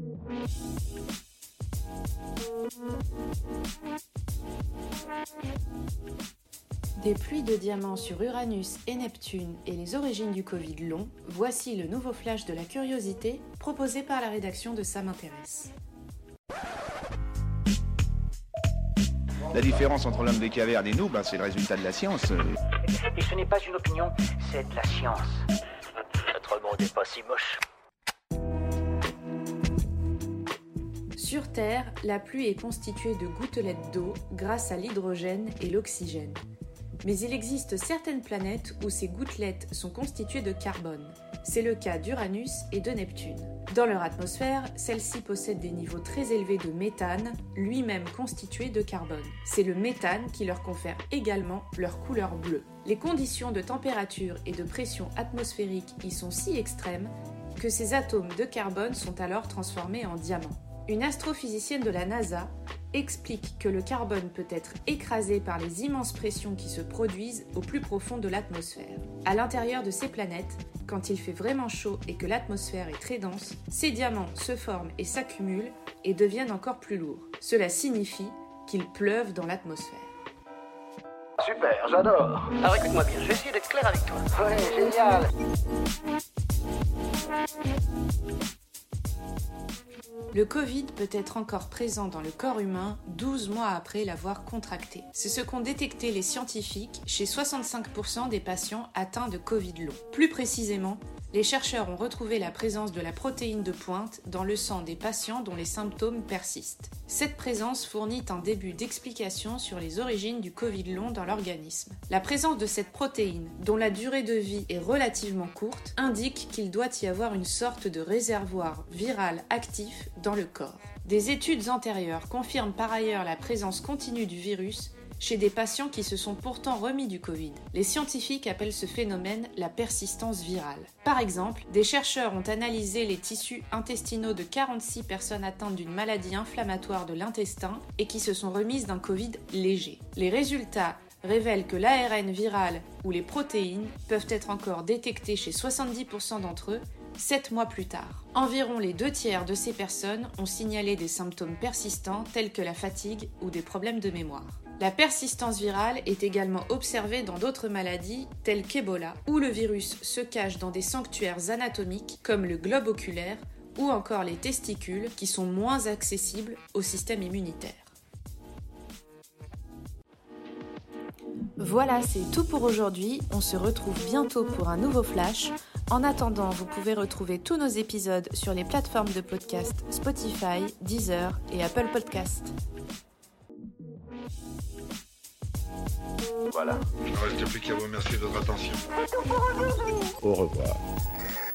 Des pluies de diamants sur Uranus et Neptune et les origines du Covid long, voici le nouveau flash de la curiosité proposé par la rédaction de Ça m'intéresse. La différence entre l'homme des cavernes et nous, c'est le résultat de la science. Et ce n'est pas une opinion, c'est de la science. Notre monde n'est pas si moche. Sur Terre, la pluie est constituée de gouttelettes d'eau grâce à l'hydrogène et l'oxygène. Mais il existe certaines planètes où ces gouttelettes sont constituées de carbone. C'est le cas d'Uranus et de Neptune. Dans leur atmosphère, celle-ci possède des niveaux très élevés de méthane, lui-même constitué de carbone. C'est le méthane qui leur confère également leur couleur bleue. Les conditions de température et de pression atmosphérique y sont si extrêmes que ces atomes de carbone sont alors transformés en diamants. Une astrophysicienne de la NASA explique que le carbone peut être écrasé par les immenses pressions qui se produisent au plus profond de l'atmosphère. À l'intérieur de ces planètes, quand il fait vraiment chaud et que l'atmosphère est très dense, ces diamants se forment et s'accumulent et deviennent encore plus lourds. Cela signifie qu'ils pleuvent dans l'atmosphère. Super, j'adore. Alors écoute-moi bien, je vais essayer d'être clair avec toi. Ouais, génial. Le Covid peut être encore présent dans le corps humain 12 mois après l'avoir contracté. C'est ce qu'ont détecté les scientifiques chez 65% des patients atteints de Covid long. Plus précisément, les chercheurs ont retrouvé la présence de la protéine de pointe dans le sang des patients dont les symptômes persistent. Cette présence fournit un début d'explication sur les origines du Covid long dans l'organisme. La présence de cette protéine, dont la durée de vie est relativement courte, indique qu'il doit y avoir une sorte de réservoir viral actif dans le corps. Des études antérieures confirment par ailleurs la présence continue du virus chez des patients qui se sont pourtant remis du Covid. Les scientifiques appellent ce phénomène la persistance virale. Par exemple, des chercheurs ont analysé les tissus intestinaux de 46 personnes atteintes d'une maladie inflammatoire de l'intestin et qui se sont remises d'un Covid léger. Les résultats révèlent que l'ARN viral ou les protéines peuvent être encore détectées chez 70% d'entre eux 7 mois plus tard. Environ les 2/3 de ces personnes ont signalé des symptômes persistants tels que la fatigue ou des problèmes de mémoire. La persistance virale est également observée dans d'autres maladies telles qu'Ebola, où le virus se cache dans des sanctuaires anatomiques comme le globe oculaire ou encore les testicules qui sont moins accessibles au système immunitaire. Voilà, c'est tout pour aujourd'hui. On se retrouve bientôt pour un nouveau flash. En attendant, vous pouvez retrouver tous nos épisodes sur les plateformes de podcast Spotify, Deezer et Apple Podcast. Voilà. Il ne reste plus qu'à vous remercier de votre attention. Au revoir.